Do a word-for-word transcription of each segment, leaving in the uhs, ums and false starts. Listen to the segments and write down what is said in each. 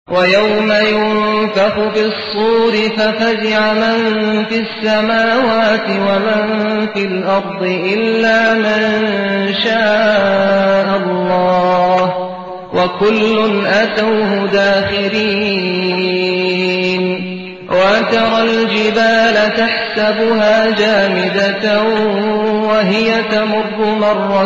ويوم ينفخ في الصور ففزع من في السماوات ومن في الأرض إلا من شاء الله وكل أتوه داخرين وترى الجبال تحسبها جامدة وهي تمر مر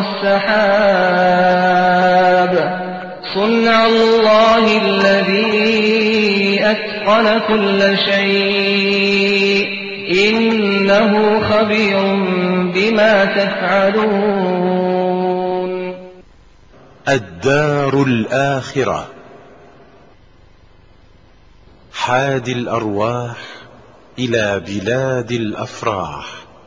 السحاب صنع الله الذي أتقن كل شيء إنه خبير بما تفعلون. الدار الآخرة. حادي الأرواح إلى بلاد الأفراح،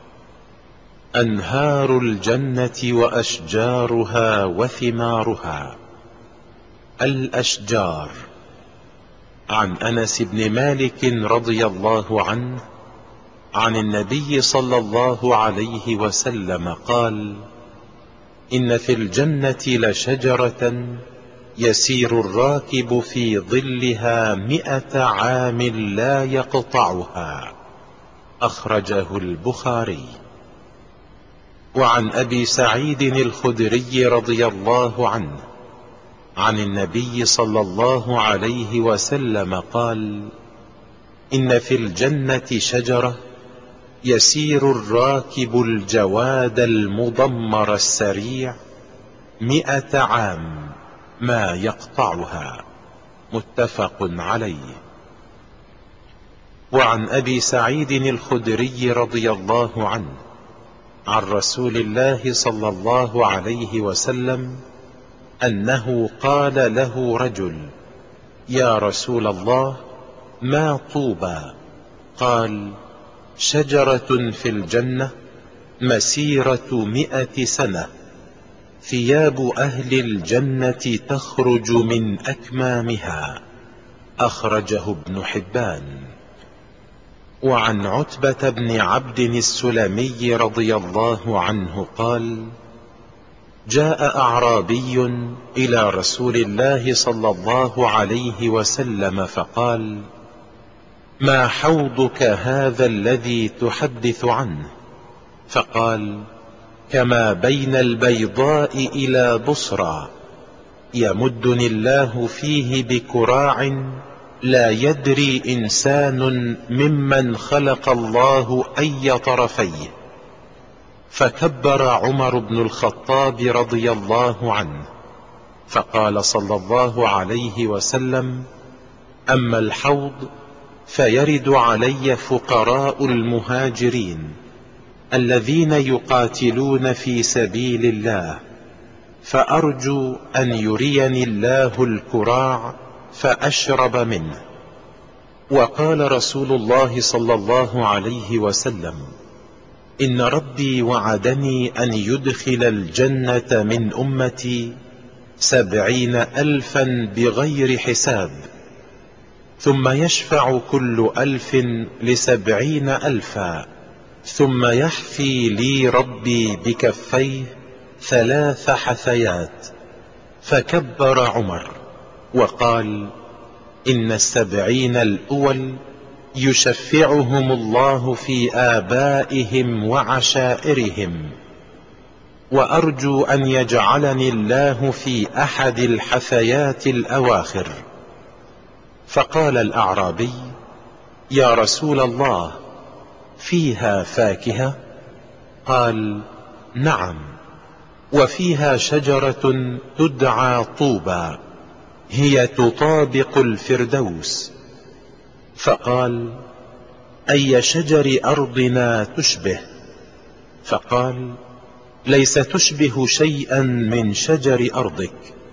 أنهار الجنة وأشجارها وثمارها. الأشجار. عن أنس بن مالك رضي الله عنه عن النبي صلى الله عليه وسلم قال: إن في الجنة لشجرة يسير الراكب في ظلها مئة عام لا يقطعها. أخرجه البخاري. وعن أبي سعيد الخدري رضي الله عنه عن النبي صلى الله عليه وسلم قال: إن في الجنة شجرة يسير الراكب الجواد المضمر السريع مئة عام ما يقطعها. متفق عليه. وعن أبي سعيد الخدري رضي الله عنه عن رسول الله صلى الله عليه وسلم أنه قال له رجل: يا رسول الله، ما طوبى؟ قال: شجرة في الجنة مسيرة مئة سنة، ثياب أهل الجنة تخرج من أكمامها. أخرجه ابن حبان. وعن عتبة بن عبد السلمي رضي الله عنه قال: جاء أعرابي إلى رسول الله صلى الله عليه وسلم فقال: ما حوضك هذا الذي تحدث عنه؟ فقال: كما بين البيضاء إلى بصرى، يمدني الله فيه بكراع لا يدري إنسان ممن خلق الله أي طرفيه. فكبر عمر بن الخطاب رضي الله عنه، فقال صلى الله عليه وسلم: أما الحوض فيرد علي فقراء المهاجرين الذين يقاتلون في سبيل الله، فأرجو أن يريني الله الكراع فأشرب منه. وقال رسول الله صلى الله عليه وسلم: إن ربي وعدني أن يدخل الجنة من أمتي سبعين ألفا بغير حساب، ثم يشفع كل ألف لسبعين ألفا، ثم يحفي لي ربي بكفيه ثلاث حثيات. فكبر عمر وقال: إن السبعين الأول يشفعهم الله في آبائهم وعشائرهم، وأرجو أن يجعلني الله في أحد الحثيات الأواخر. فقال الأعرابي: يا رسول الله، فيها فاكهة؟ قال: نعم، وفيها شجرة تدعى طوبى، هي تطابق الفردوس. فقال: أي شجر أرضنا تشبه؟ فقال: ليس تشبه شيئا من شجر أرضك،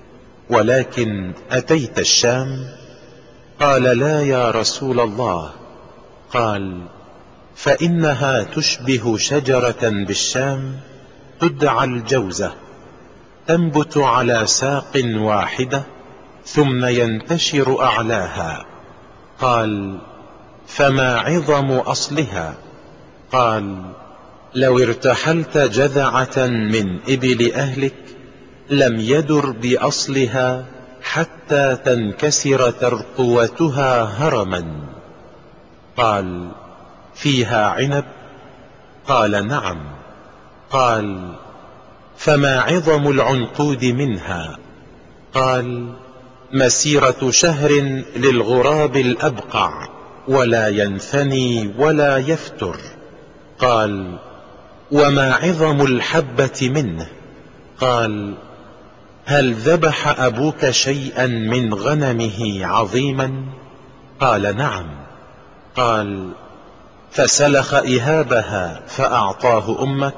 ولكن أتيت الشام؟ قال: لا يا رسول الله. قال: فإنها تشبه شجرة بالشام تدعى الجوزة، تنبت على ساق واحدة ثم ينتشر أعلاها. قال: فما عظم أصلها؟ قال: لو ارتحلت جذعة من إبل أهلك لم يدر بأصلها حتى تنكسر ترقوتها هرما. قال: فيها عنب؟ قال: نعم. قال: فما عظم العنقود منها؟ قال: مسيرة شهر للغراب الأبقع، ولا ينثني ولا يفتر. قال: وما عظم الحبة منه؟ قال: هل ذبح أبوك شيئا من غنمه عظيما؟ قال: نعم. قال: فسلخ إهابها فأعطاه أمك؟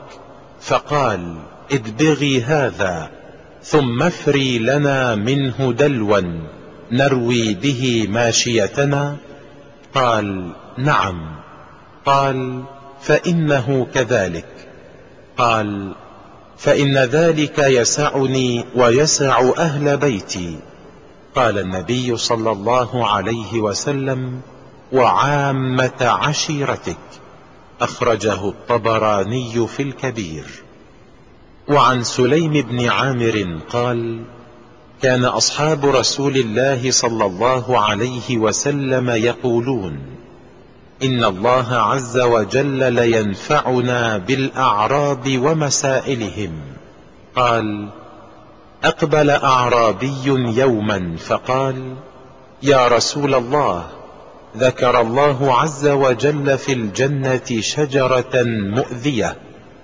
فقال: ادبغي هذا ثم افري لنا منه دلوا نروي به ماشيتنا. قال: نعم. قال: فإنه كذلك. قال: فإن ذلك يسعني ويسع أهل بيتي. قال النبي صلى الله عليه وسلم: وعامة عشيرتك. أخرجه الطبراني في الكبير. وعن سليم بن عامر قال: كان أصحاب رسول الله صلى الله عليه وسلم يقولون: إن الله عز وجل لينفعنا بالأعراب ومسائلهم. قال: أقبل أعرابي يوما فقال: يا رسول الله، ذكر الله عز وجل في الجنة شجرة مؤذية،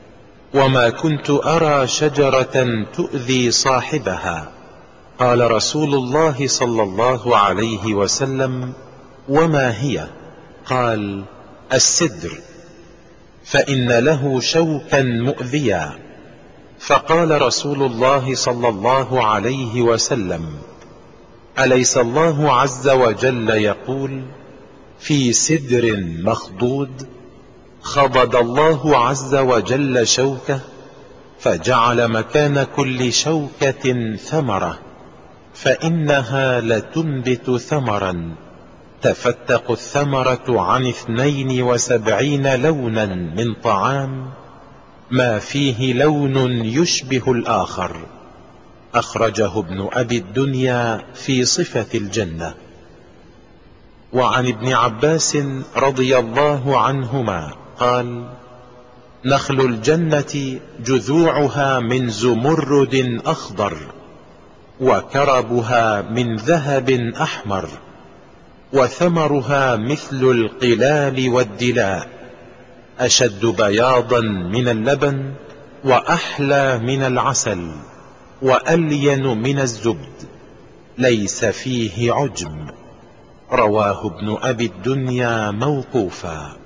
وما كنت أرى شجرة تؤذي صاحبها. قال رسول الله صلى الله عليه وسلم: وما هي؟ قال: السدر، فإن له شوكا مؤذيا. فقال رسول الله صلى الله عليه وسلم: أليس الله عز وجل يقول: في سدر مخضود؟ خضد الله عز وجل شوكه، فجعل مكان كل شوكة ثمرة، فإنها لتنبت ثمرا تفتق الثمرة عن اثنين وسبعين لونا من طعام، ما فيه لون يشبه الآخر. أخرجه ابن أبي الدنيا في صفة الجنة. وعن ابن عباس رضي الله عنهما قال: نخل الجنة جذوعها من زمرد أخضر، وكربها من ذهب أحمر، وثمرها مثل القلال والدلاء، أشد بياضا من اللبن، وأحلى من العسل، وألين من الزبد، ليس فيه عجم. رواه ابن أبي الدنيا موقوفا.